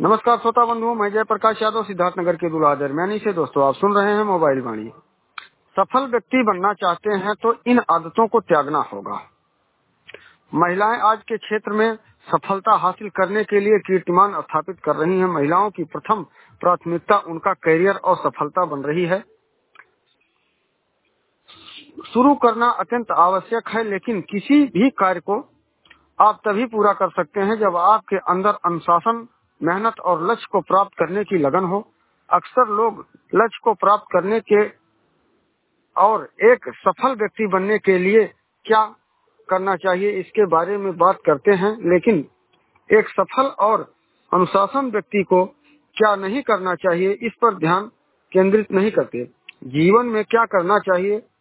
नमस्कार श्रोता बंधुओं, मैं जयप्रकाश यादव सिद्धार्थनगर के दूल्हा दरमियानी से। दोस्तों, आप सुन रहे हैं मोबाइल वाणी। सफल व्यक्ति बनना चाहते हैं तो इन आदतों को त्यागना होगा। महिलाएं आज के क्षेत्र में सफलता हासिल करने के लिए कीर्तिमान स्थापित कर रही हैं। महिलाओं की प्रथम प्राथमिकता उनका करियर और सफलता बन रही है। शुरू करना अत्यंत आवश्यक है, लेकिन किसी भी कार्य को आप तभी पूरा कर सकते हैं जब आपके अंदर अनुशासन, मेहनत और लक्ष्य को प्राप्त करने की लगन हो। अक्सर लोग लक्ष्य को प्राप्त करने के और एक सफल व्यक्ति बनने के लिए क्या करना चाहिए इसके बारे में बात करते हैं, लेकिन एक सफल और अनुशासन व्यक्ति को क्या नहीं करना चाहिए इस पर ध्यान केंद्रित नहीं करते। जीवन में क्या करना चाहिए